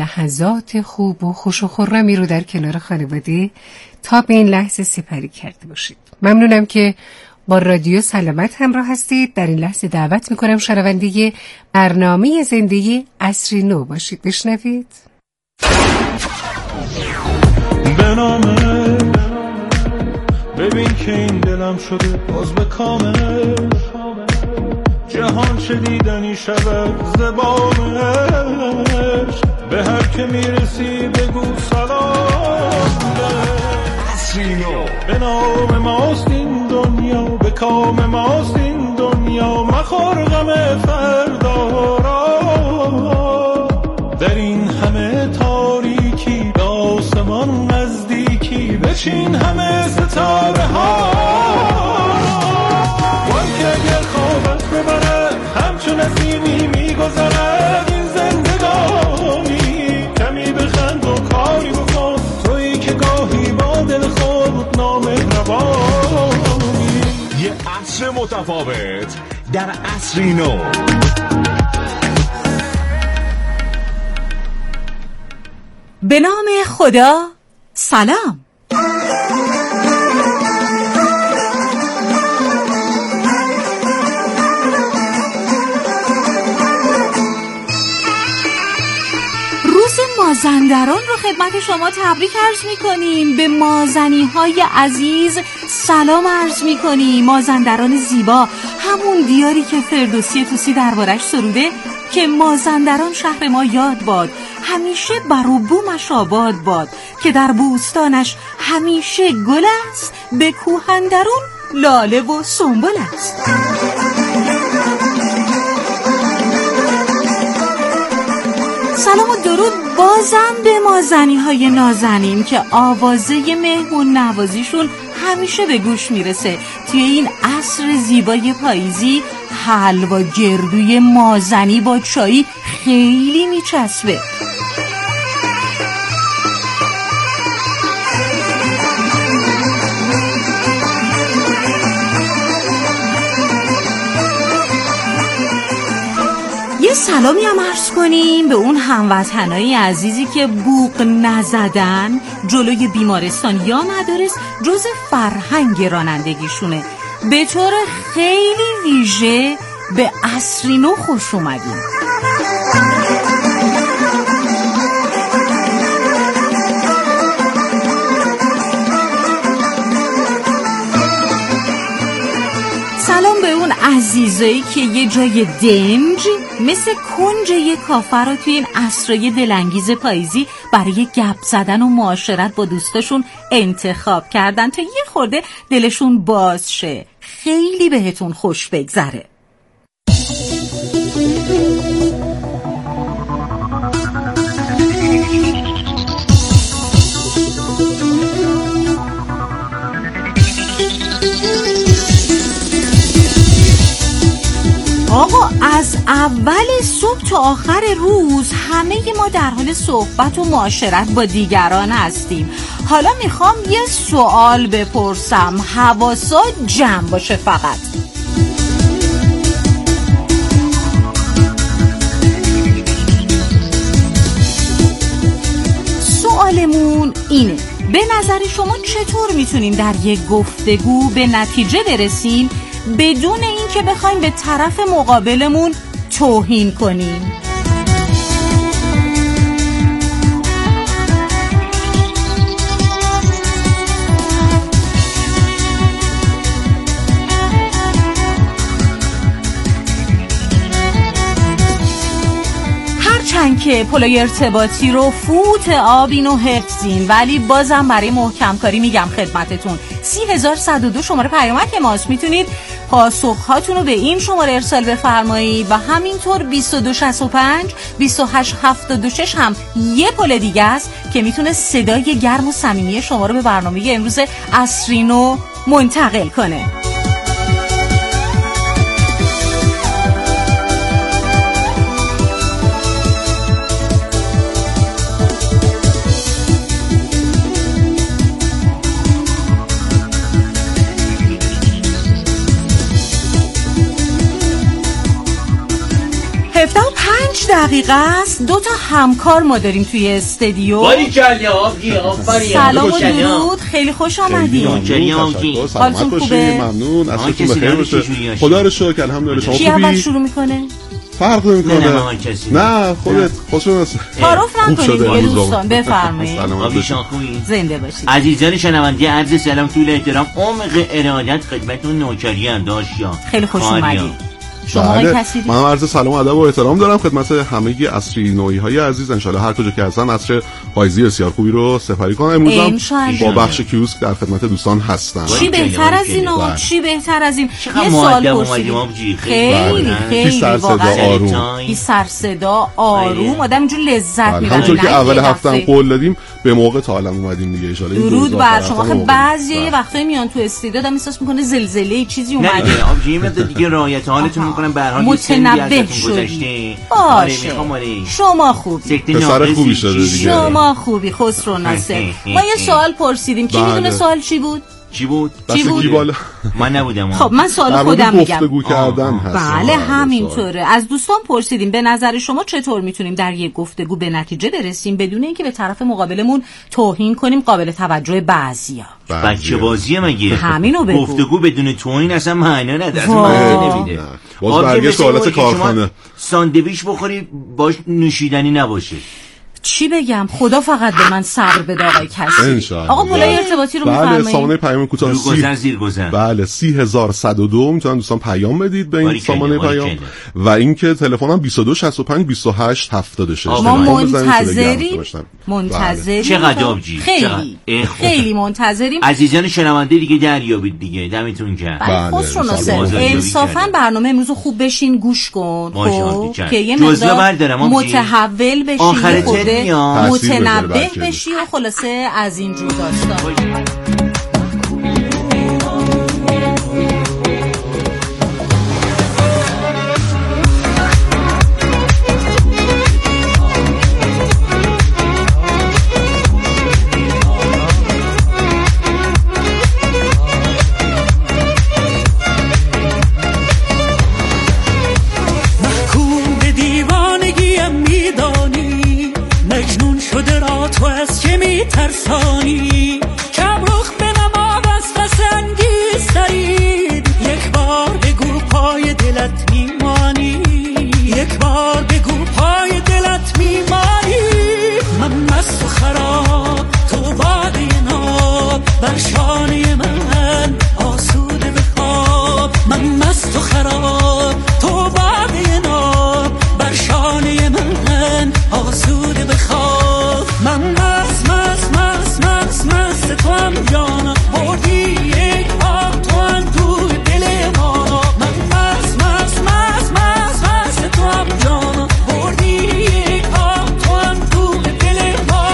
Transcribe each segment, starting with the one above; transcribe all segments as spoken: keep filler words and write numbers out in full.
لحظات خوب و خوش و خرمی رو در کنار خانواده تا به این لحظه سپری کرده باشید. ممنونم که با رادیو سلامت همراه هستید. در این لحظه دعوت میکنم شنونده برنامه زندگی عصری نو باشید. بشنوید. به نامه ببین که این دلم شده باز به کامل، جهان شدیدنی شود زبانش، به هر که میرسی بگو سلام عصری نو. به نام ماست این دنیا، به کام ماست این دنیا، مخور غم فردا را، در این همه تاریکی به آسمان نزدیکی، بچین همه ستاره ها، وان که اگر خوابت ببره همچون نسیمی میگذرد این زندگانی، کمی بخند و کاری بکن تویی که گاهی با دل خود نامهربانی. یه عصر متفاوت در عصری نو. به نام خدا. سلام. مازندران رو خدمت شما تبریک عرض می‌کنیم. به مازنی‌های عزیز سلام عرض می‌کنیم. مازندران زیبا، همون دیاری که فردوسی طوسی دربارش سروده که مازندران شهر ما یاد باد، همیشه بر و بومش آباد باد، که در بوستانش همیشه گل است، به کوهندرون لاله و سنبل است. سلام و درود بازم به مازنی های نازنین که آوازه مهمون نوازیشون همیشه به گوش میرسه. توی این عصر زیبای پاییزی حلوا گردوی مازنی با چایی خیلی میچسبه. سلامی هم عرض کنیم به اون هموطنای عزیزی که بوق نزدن جلوی بیمارستان یا مدارس جز فرهنگ رانندگیشونه. به طور خیلی ویژه به عصری نو خوش اومدیم. سلام به اون عزیزایی که یه جای دنج مثل کنج یه کافه رو توی این عصرای دلانگیز پاییزی برای گپ زدن و معاشرت با دوستاشون انتخاب کردن تا یه خورده دلشون باز شه. خیلی بهتون خوش بگذره. آقا از اول صبح تا آخر روز همه ما در حال صحبت و معاشرت با دیگران هستیم. حالا میخوام یه سوال بپرسم، حواسا جمع باشه فقط. سوالمون اینه، به نظر شما چطور میتونیم در یک گفتگو به نتیجه برسیم بدون این که بخوایم به طرف مقابلمون توهین کنیم؟ هرچند که پلوی ارتباطی رو فوت آبین و حفظین، ولی بازم برای محکم کاری میگم خدمتتون سی هزار صد و دو شماره پیامک ماست. میتونید پاسخهاتون رو به این شماره ارسال بفرمایید و همینطور بیست و دو شصت و پنج بیست و هشت هفتاد و شش هم یه پل دیگه است که میتونه صدای گرم و صمیمی شما رو به برنامه امروز عصری نو منتقل کنه. دقیقه است. دو تا همکار ما داریم توی استودیو. باریکلا آبجی آفرین. سلام و درود، خیلی خوش آمدید. حالتون خوبه؟ ممنون. عصرتون بخیر باشه. خدا رو شکر الحمدلله. شما خوبی؟ کی اول شروع میکنه؟ فرق نمیکنه. نه خودت خوشون تعارف نکنید دیگه دوستان، بفرمایید. آبیشان خوبی؟ زنده باشید. عزیزان شنونده، عرض سلام طول احترام عمق ارادت خدمتتون نوکری ام داشتم. خیلی خوش اومدید. شما بله. کسی من عرض سلام و ادب و احترام دارم خدمت همه عصری نوعی های عزیز. ان شاء الله هر کجا که هستن عصر پاییزی بسیار خوبی رو سپری کنم. امروز هم با بخش کیوسک در خدمت دوستان هستم. چی بهتر از این آقا؟ چی بهتر از این؟ یه سوال پرسیدیم. خیلی خیلی واقعا بی سر صدا آروم آدم اینجور لذت میبره. همونطور که اول هفته هم قول دادیم به موقع تا الان اومدیم دیگه ان شاء الله. درود بر شما. خب بعضی یه وقتایی میان تو استودیو آدم احساس میکنه زلزله چیزی اومده. نه آبجی مدد دیگه رعایت حالتون میکنم. به هر حال متنبه شدی. باشه شما خوبی، پسر خوبی شده دیگه. شما خوبی خسرو ناصر. ما یه سوال پرسیدیم، کی میدونه سوال چی بود؟ چی بود؟ چی بود؟ بالا. من نبودم. خب من سوال خودم میگم. گفتگو کردن هست. بله همینطوره. از دوستان پرسیدیم به نظر شما چطور میتونیم در یک گفتگو به نتیجه برسیم بدون اینکه به طرف مقابلمون توهین کنیم؟ قابل توجه بعضیا. بچه بازیه مگه؟ همینو بگو. گفتگو بدون توهین اصلا معنا نداره. اصلا معنا نمیده. باز برگشت حالت کارخانه. ساندویچ بخوری باش نوشیدنی نباشه. چی بگم؟ خدا فقط به من صبر بده آقای کسی. آقا پولای ارتباطی رو می‌فرمایید. بله سامانه پیام کوتاه گذر زیر گذر. بله سی هزار و صد و دو میتونن دوستان پیام بدید به این سامانه پیام و اینکه تلفنم بیست و دو شصت و پنج بیست و هشت هفتاد و شش. ما منتظریم. منتظریم. چقدر آبجی؟ خیلی خیلی منتظریم. عزیزان شنونده دیگه دریابید دیگه. دمتون گرم. بله خسرو ناصر انصافا برنامه امروز خوب بشین گوش کن. خب که یه مقدار متحول بشین. متنبه بشی و خلاصه از این جور داستان. ترسانی کم رخ به نماد از قسنگیز ترید. یک بار بگو پای دلت میمانی، یک بار بگو پای دلت میمانی. من مست و خراب تو باده ناب بر شانه من آسوده بخواب. من مست و خراب تو باده ناب بر شانه من آسوده بخواب. من مست مست مست مست مست تو هم جانا بردی یک آب تو هم تو دل ما. من مست مست مست مست مست تو هم جانا بردی یک آب تو هم تو دل ما.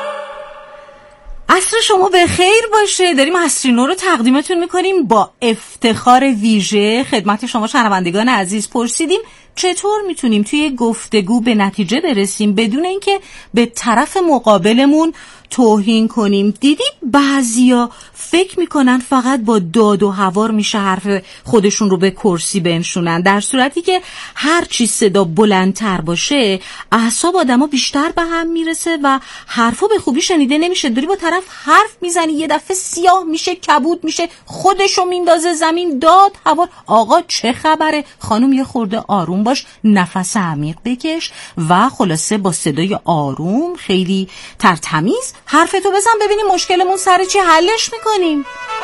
شما به خیر باشه. داریم عصر نو رو تقدیمتون میکنیم با افتخار. افتخار ویژه خدمت شما شنوندگان عزیز پرسیدیم چطور میتونیم توی گفتگو به نتیجه برسیم بدون اینکه به طرف مقابلمون توهین کنیم. دیدید بعضیا فکر میکنن فقط با داد و هوار میشه حرف خودشون رو به کرسی بنشونن، در صورتی که هر چی صدا بلندتر باشه اعصاب آدما بیشتر به هم میرسه و حرفا به خوبی شنیده نمیشه. داری با طرف حرف میزنی یه دفعه سیاه میشه، کبود میشه، خودشو میندازه زمین، داد هوار. آقا چه خبره؟ خانم یه خورده آروم باش، نفس عمیق بکش و خلاصه با صدای آروم خیلی ترتمیز حرفتو بزن ببینیم مشکلمون سر چی حلش میکنیم.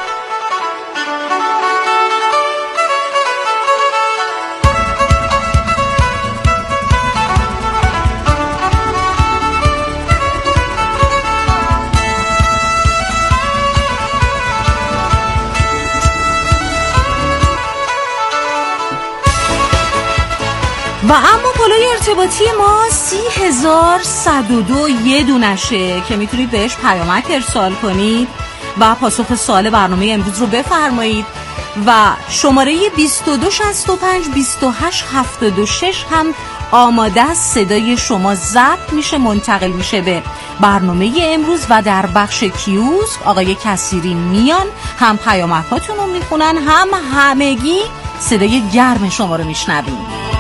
و اما پلوی ارتباطی ما سی هزار صد و دو یه دونشه که میتونید بهش پیامک ارسال کنید و پاسخ سوال برنامه امروز رو بفرمایید و شماره بیست و دو شصت و پنج بیست و هشت هفتاد و شش هم آماده است. صدای شما ضبط میشه، منتقل میشه به برنامه امروز و در بخش کیوسک آقای کثیری میان هم پیامکاتون رو میخونن هم همگی صدای گرم شما رو میشنویم.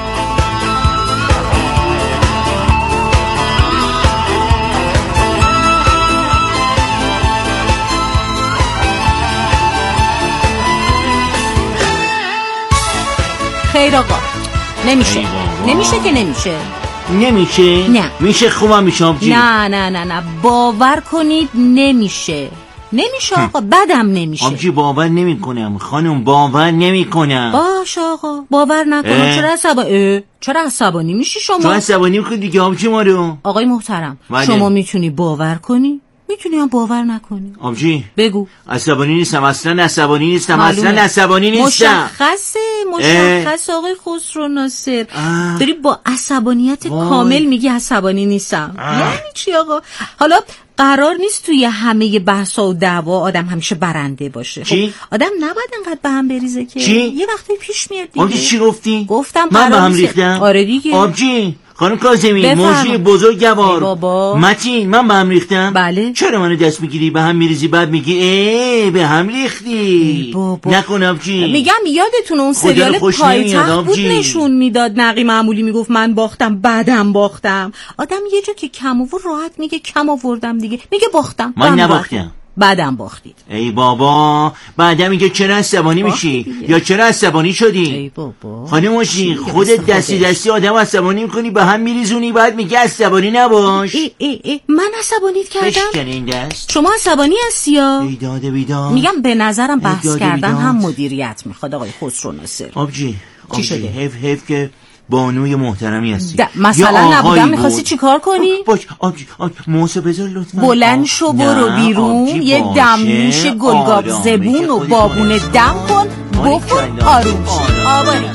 خیر آقا نمیشه نمیشه که نمیشه نمیشه نه میشه خوبم میشه آبجی. نه نه نه نه باور کنید نمیشه نمیشه آقا بدم نمیشه آبجی. باور نمی کنم خانم، باور نمی کنم. باش آقا باور نکنم. چرا عصبانی چرا عصبانی میشی شما؟ چرا عصبانی میکنی دیگه آبجی ما رو؟ آقای محترم بله. شما میتونی باور کنی میتونی هم باور نکنی. آبجی بگو. عصبانی نیستم، اصلا عصبانی نیستم، اصلا عصبانی نیستم. مشخصه مشخص آقای خسرو ناصر داری با عصبانیت وای. کامل میگی عصبانی نیستم. یعنی چی آقا؟ حالا قرار نیست توی همه بحثا و دعوا آدم همیشه برنده باشه. چی؟ خب آدم نباید انقدر به هم بریزه که چی؟ یه وقتی پیش میاد دیگه. آبجی چی گفتی؟ گفتم من به هم ریختم. آره دیگه. آبجی خانم کاظمی موجی بزرگوار متین من به هم ریختم. بله. چرا منو دست میگیری به هم میریزی بعد میگی ای به هم ریختی؟ نکن آبجی. میگم یادتونه اون سریال پایتخت بود نشون میداد نقی معمولی میگفت من باختم بعدم باختم. آدم یه جا که کم آورد راحت میگه کم آوردم دیگه، میگه باختم من نباختم بعدم باختید. ای بابا بعدم میگه چرا عصبانی میشی یا چرا عصبانی شدی؟ ای بابا خانم موشی خودت دستی دستی آدم عصبانی میکنی به هم میریزونی بعد میگه عصبانی نباش. ای ای ای من عصبانیت کردم؟ بشکن این دست. شما عصبانی هستی یا؟ ای داده بیدار. میگم به نظرم بحث کردن هم مدیریت میخواد آقای خسرو ناصر. آبجی چی شده؟ حیف حیف که بانوی محترمی هستی. مثلا نبودم میخواستی چی کار کنی؟ باش آبجی آبجی موسه بذار لطفا. بلند شو برو بیرون یه دمنوش گلگاب زبون و بابون دم کن بخور آروم شو. آباری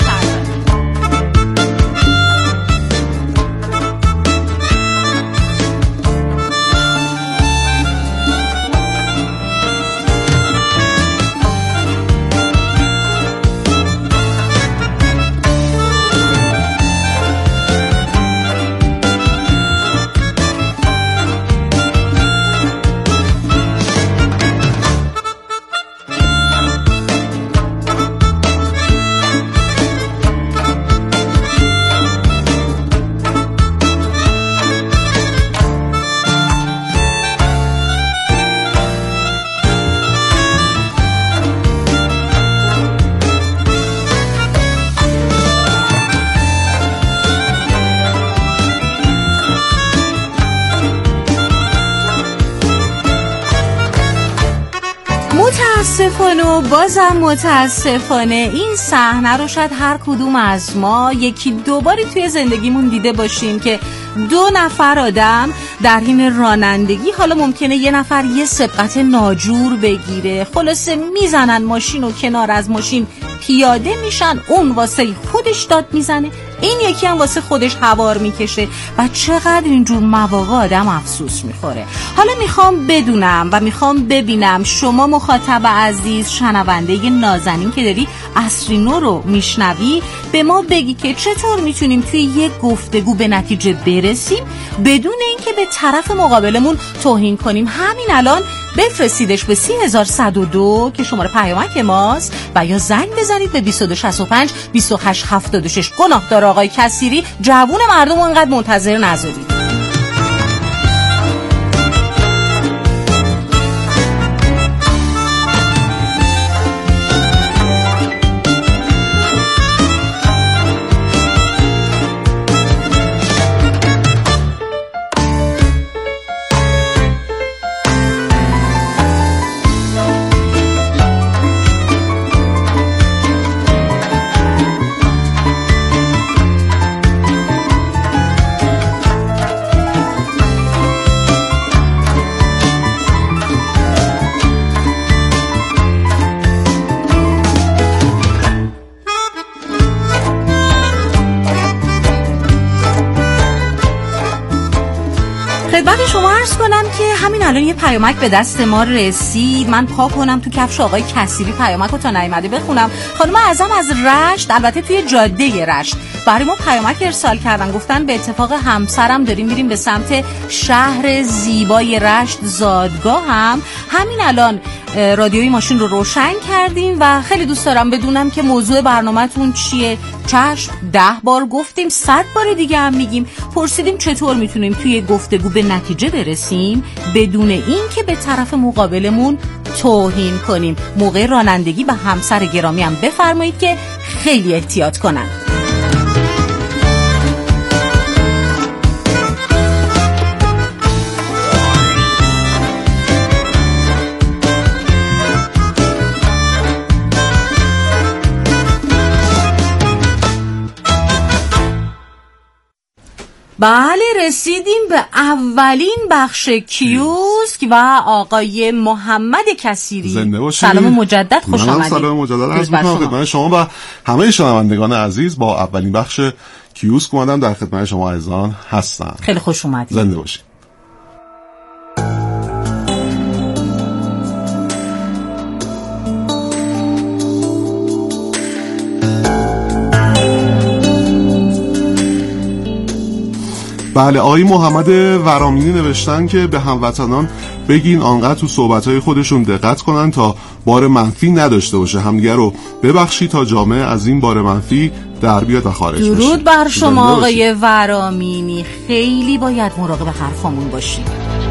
متاسفانه و بازم متاسفانه این صحنه رو شاید هر کدوم از ما یکی دوباری توی زندگیمون دیده باشیم که دو نفر آدم در حین رانندگی، حالا ممکنه یه نفر یه سبقت ناجور بگیره، خلاصه میزنن ماشین و کنار از ماشین پیاده میشن، اون واسه خودش داد میزنه، این یکی هم واسه خودش هوار میکشه و چقدر اینجور مواقع آدم افسوس میخوره. حالا میخوام بدونم و میخوام ببینم شما مخاطب عزیز، شنونده نازنین که داری عصرینو رو میشنوی، به ما بگی که چطور میتونیم توی یک گفتگو به نتیجه برسیم بدون اینکه به طرف مقابلمون توهین کنیم. همین الان بفرستیدش به سی هزار صد و دو که شماره پیامک ماست و یا زنگ بزنید به بیست و دو شصت و پنج بیست و هشت هفتاد و شش. گناه داره آقای کثیری، جوون مردم انقدر منتظر نذارید. خدمت شما عرض کنم که همین الان یه پیامک به دست ما رسید. من پا کنم تو کفش آقای کثیری پیامک رو تا نیامده بخونم. خانم اعظم از رشت، البته توی جاده رشت، برای ما پیامک ارسال کردن. گفتن به اتفاق همسرم داریم میریم به سمت شهر زیبای رشت زادگاه. هم همین الان رادیوی ماشین رو روشن کردیم و خیلی دوست دارم بدونم که موضوع برنامه‌تون چیه. چشم، ده بار گفتیم، صد بار دیگه هم میگیم. پرسیدیم چطور میتونیم توی گفتگو به نتیجه برسیم بدون این که به طرف مقابلمون توهین کنیم. موقع رانندگی به همسر گرامی هم بفرمایید که خیلی احتیاط کنن. بله، رسیدیم به اولین بخش کیوسک و آقای محمد کثیری. زنده باشید. سلام مجدد، خوش آمدید. سلام مجدد عرض می‌کنم خدمت شما و همه شنوندگان عزیز. با اولین بخش کیوسک اومدم در خدمت شما عزیزان هستم. خیلی خوش اومدید. زنده باشید. بله، آقای محمد ورامینی نوشتن که به هموطنان بگین آنقدر تو صحبت‌های خودشون دقت کنن تا بار منفی نداشته باشه، همدیگه رو ببخشی تا جامعه از این بار منفی در بیاد و خارج بشه. درود بر شما آقای ورامینی، خیلی باید مراقب حرفامون باشیم.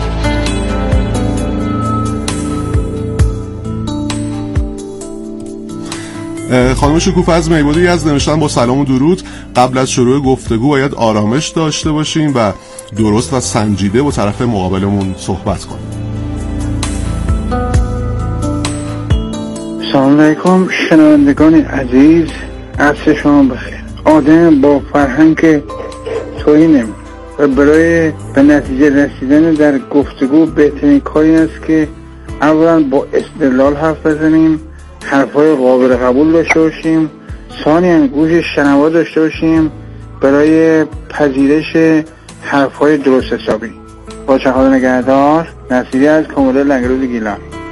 خانم شکوفه از میبودی از نوشتن با سلام و درود. قبل از شروع گفتگو باید آرامش داشته باشیم و درست و سنجیده با طرف مقابلمون صحبت کنیم. سلام علیکم شنوندگان عزیز، عصر شما بخیر. آدم با فرهنگ توهینم و برای به نتیجه رسیدن در گفتگو بهترین کاری است که اولا با استدلال حرف بزنیم، حرفای قابل قبول داشته باشیم، ثانیاً گوش شنوا داشته باشیم برای پذیرش حرفای درست حسابی. با چه خدا نگهدار. نصیری از کموله لنگرود گیلان.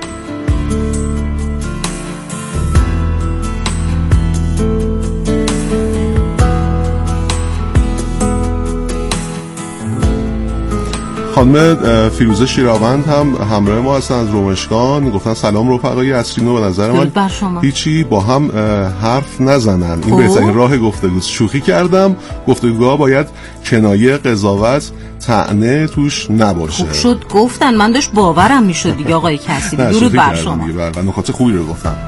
خانم فیروزه شیراوند هم همراه ما هستن از رومشگان. گفتن سلام رفقای عصرینو، به نظر من هیچی با هم حرف نزنن، این بهترین راه گفتگوست. شوخی کردم، گفتگوها باید کنایه، قضاوت، طعنه توش نباشه. خوب شد گفتن، من داشت باورم میشد دیگه آقای کثیری. درود بر شما. و نکات خوبی رو گفتم.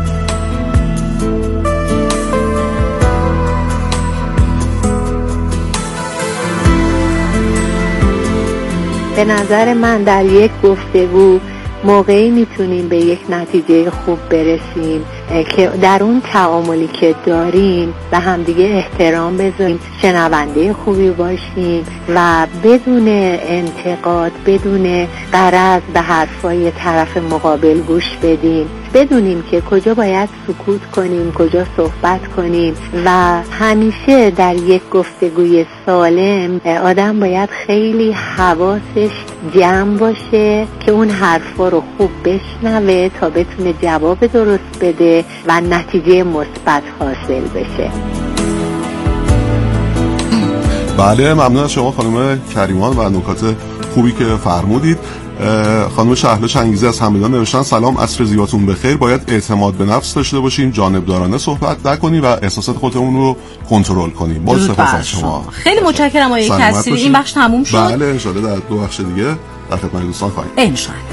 به نظر من در یک گفتگو موقعی میتونیم به یک نتیجه خوب برسیم که در اون تعاملی که داریم به همدیگه احترام بذاریم، شنونده خوبی باشیم و بدون انتقاد، بدون غرض به حرفای طرف مقابل گوش بدیم بدونیم که کجا باید سکوت کنیم، کجا صحبت کنیم و همیشه در یک گفتگوی سالم آدم باید خیلی حواسش جمع باشه که اون حرفا رو خوب بشنوه تا بتونه جواب درست بده و نتیجه مثبت حاصل بشه. بله، ممنون از شما خانم کریمان و نکات خوبی که فرمودید. خانم شهلا چنگیزی از همدان نوشتن سلام، عصر زیباتون بخیر. باید اعتماد به نفس داشته باشیم، جانبدارانه صحبت نکنیم و احساسات خودمون رو کنترل کنیم. با سپاس از شما. خیلی متشکرم آقای کسری. این بخش تموم شد. بله ان شاء الله در دو بخش دیگه در خدمت دوستان خواهیم. ان شاء الله.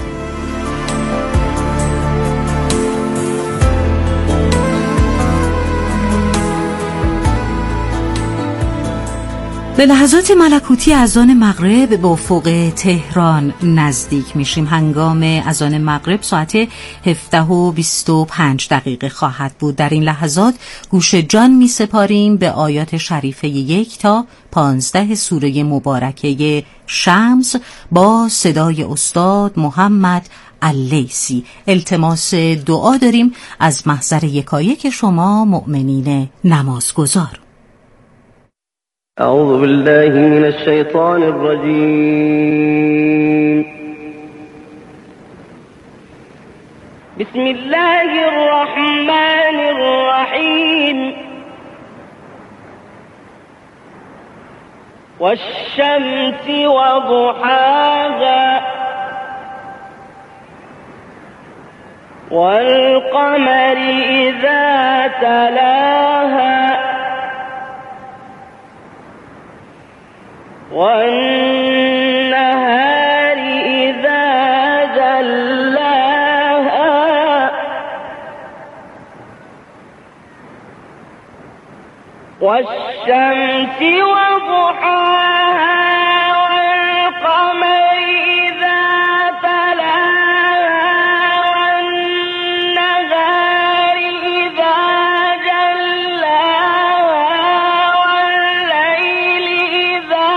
به لحظات ملکوتی اذان مغرب به افق تهران نزدیک میشیم. هنگام اذان مغرب ساعت هفده و بیست و پنج دقیقه خواهد بود. در این لحظات گوش جان می سپاریم به آیات شریفه یک تا پانزده سوره مبارکه شمس با صدای استاد محمد اللیثی. التماس دعا داریم از محضر یکایک شما مؤمنین نمازگزار. أعوذ بالله من الشيطان الرجيم. بسم الله الرحمن الرحيم. والشمس وضحاها والقمر إذا تلاها والنهار إذا جلاها والشمس وضحاها والقمر إذا تلاها والنهار إذا جلاها والليل إذا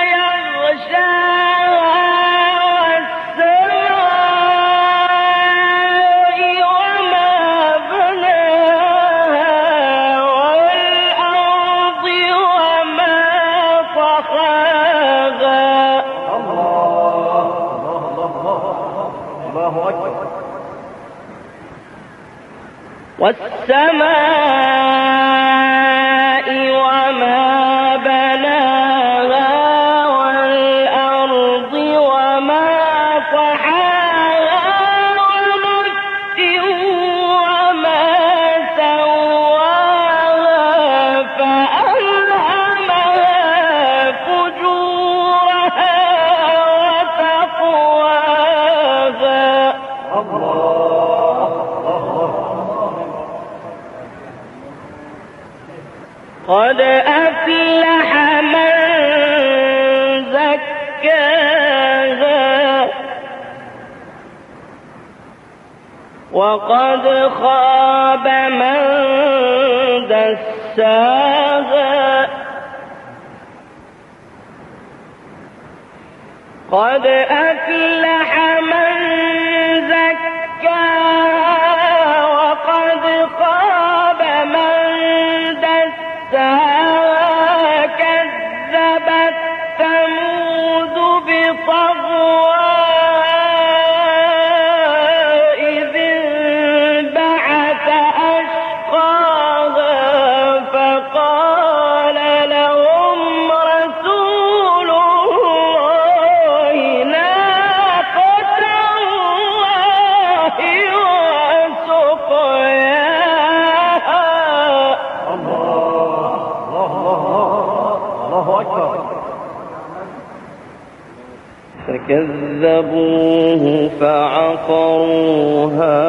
والسماء وما بناها والأرض وما طحاها ونفس وما سواها فألهمها فجورها وتقواها. قد أفلح من زكاها وقد خاب من دساها. قد أفلح من زكاها وقد خاب من كذبت ثمود بطغواها إذ انبعث أشقاها فقال لهم رسول الله ناقة الله وسقياها. فكذبوه فعقروها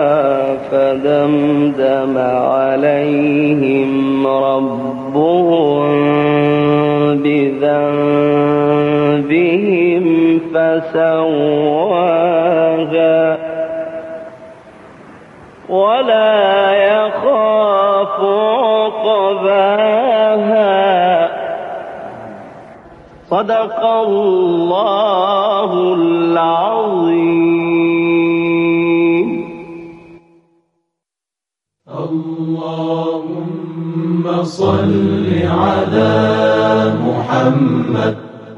فدمدم عليهم ربهم بذنبهم فسواها ولا يخاف عقباها. صدق الله العظيم. صل على محمد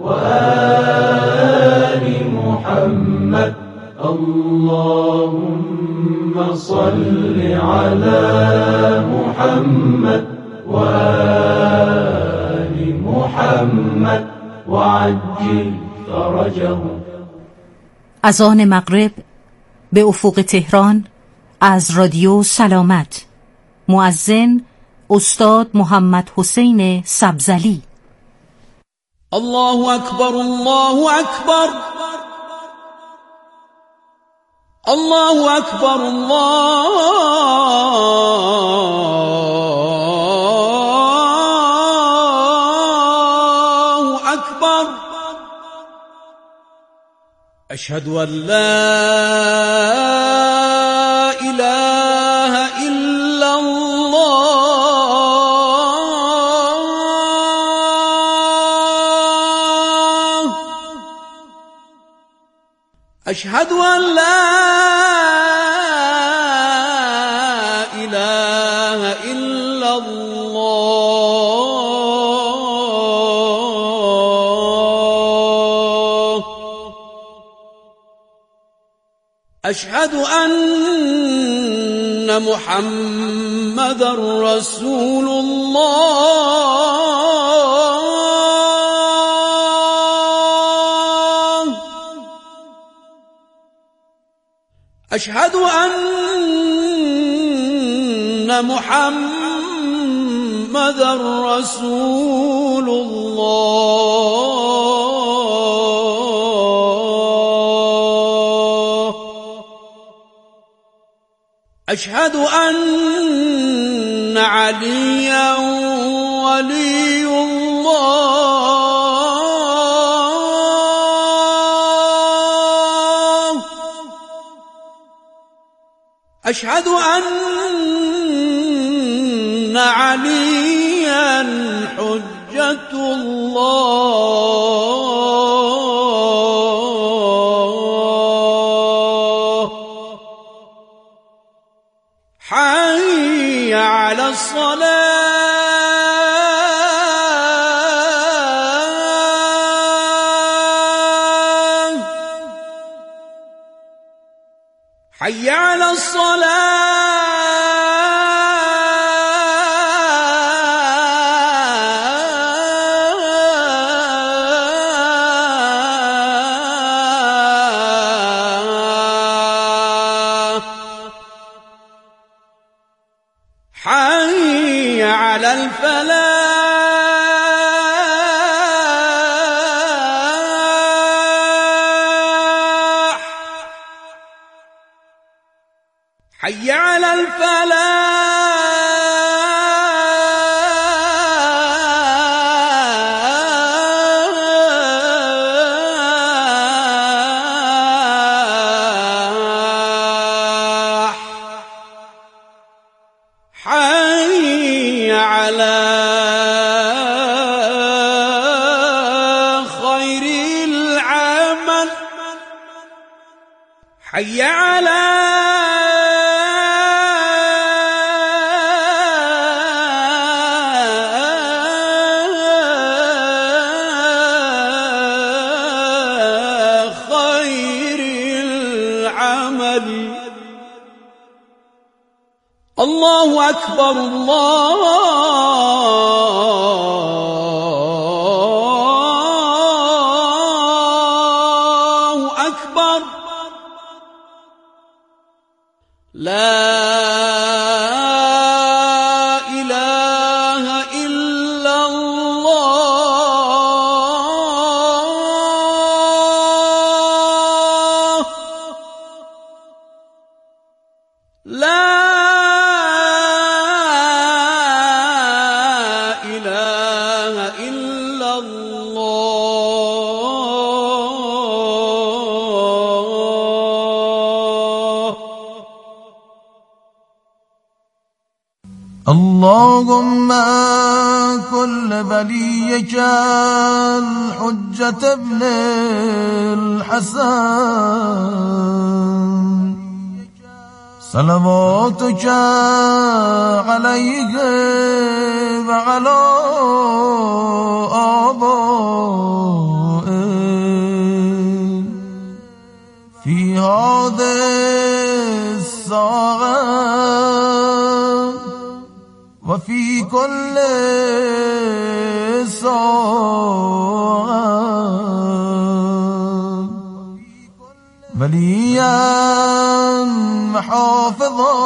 وآل محمد اللهم صل على محمد وآل محمد وعجل فرجه. اذان مغرب به افق تهران از رادیو سلامت. مؤذن استاد محمد حسین سبزلی. الله اکبر الله اکبر الله اکبر الله اکبر. اشهد ان لا اله الا الله. اشهد ان لا اله الا الله. اشهد ان محمدا رسول الله. اشهد ان محمدا رسول الله. اشهد ان عليا ولي الله. اشهد ان عليا حجة الله. حي على الصلاة. حي على الصلاة. حي على الفلاح. حي على الفلاح. حي على خير العمل. حي على خير العمل. الله أكبر الله أكبر. لا إله إلا الله. لا إله إلا الله. اللهم كل وليك الحجة ابن الحسن صلواتك عليه على آبائه في هذه الساعة وفي كل ساعة وليا محافظا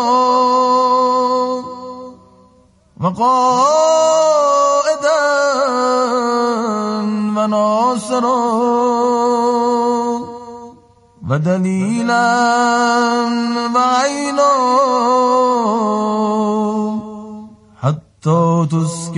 وقائدا وناصرا ودليلا وعينا حتى تسكن